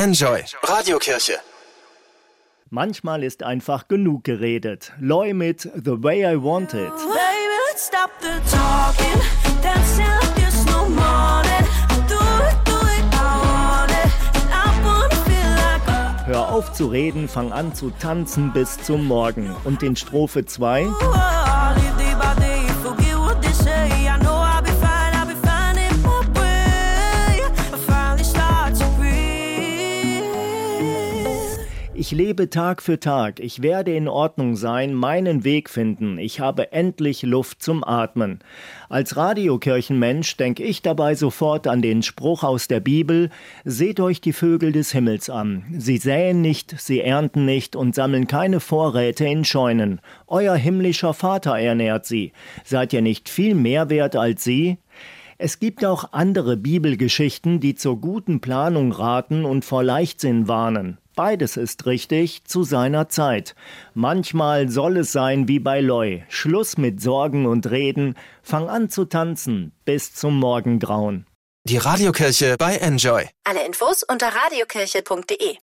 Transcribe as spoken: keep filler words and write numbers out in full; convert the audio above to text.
Enjoy Radiokirche. Manchmal ist einfach genug geredet. Loy mit The Way I Want It. Baby, let's stop the talking. Dancing like there's no morning. Do it, do it, I want it. And I wanna feel like Hör auf zu reden, fang an zu tanzen bis zum Morgen. Und in Strophe zwei. Ich lebe Tag für Tag, ich werde in Ordnung sein, meinen Weg finden, ich habe endlich Luft zum Atmen. Als Radiokirchenmensch denke ich dabei sofort an den Spruch aus der Bibel: Seht euch die Vögel des Himmels an. Sie säen nicht, sie ernten nicht und sammeln keine Vorräte in Scheunen. Euer himmlischer Vater ernährt sie. Seid ihr nicht viel mehr wert als sie? Es gibt auch andere Bibelgeschichten, die zur guten Planung raten und vor Leichtsinn warnen. Beides ist richtig zu seiner Zeit. Manchmal soll es sein wie bei Loy. Schluss mit Sorgen und Reden. Fang an zu tanzen bis zum Morgengrauen. Die Radiokirche bei Enjoy. Alle Infos unter radiokirche punkt de.